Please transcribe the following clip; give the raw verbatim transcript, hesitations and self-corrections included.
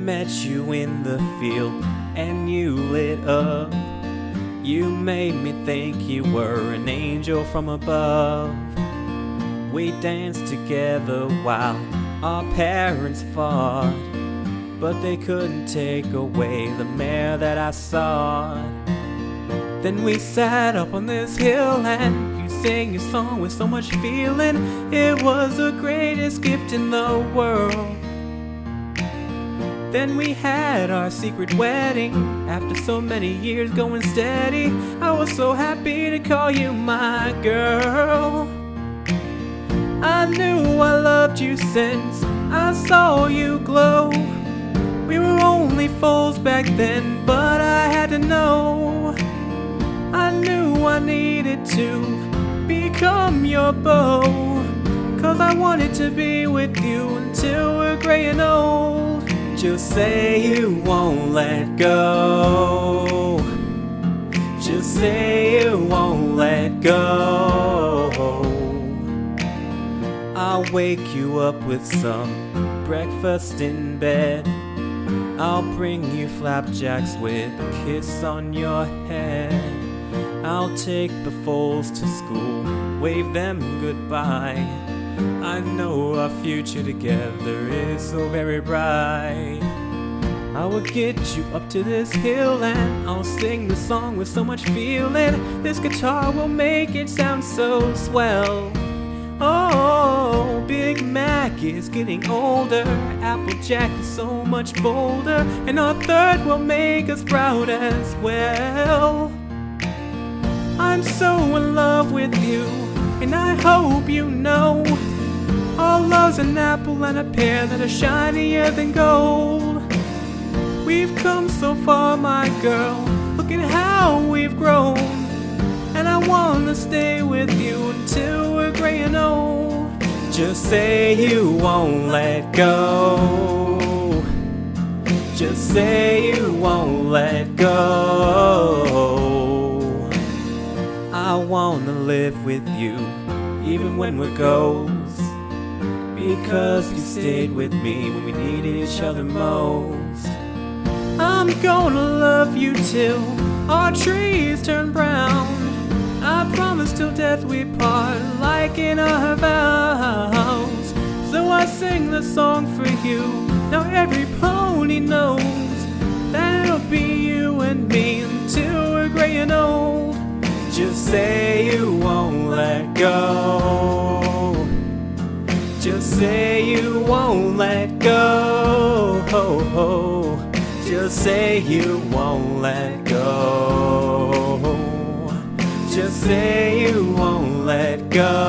met you in the field and you lit up. You made me think you were an angel from above. We danced together while our parents fought, but they couldn't take away the mare that I saw. Then we sat up on this hill and you sang your song with so much feeling. It was the greatest gift in the world. Then we had our secret wedding. After so many years going steady, I was so happy to call you my girl. I knew I loved you since I saw you glow. We were only fools back then, but I had to know. I knew I needed to become your beau, 'cause I wanted to be with you until we're gray and old. Just say you won't let go. Just say you won't let go. I'll wake you up with some breakfast in bed. I'll bring you flapjacks with a kiss on your head. I'll take the foals to school, wave them goodbye. I know our future together is so very bright. I will get you up to this hill and I'll sing the song with so much feeling. This guitar will make it sound so swell. Oh, Big Mac is getting older, Applejack is so much bolder, and our third will make us proud as well. I'm so in love with you, and I hope you know our love's an apple and a pear that are shinier than gold. We've come so far, my girl, look at how we've grown, and I wanna stay with you until we're gray and old. Just say you won't let go. Just say you won't let go. I wanna live with you even when we're ghosts, because you stayed with me when we needed each other most. I'm gonna love you till our trees turn brown. I promise till death we part, like in our vows. So I sing the song for you, now every pony knows that it'll be you and me until we're gray and old. Just say you won't let go. Just say you won't let go. Just say you won't let go. Just say you won't let go.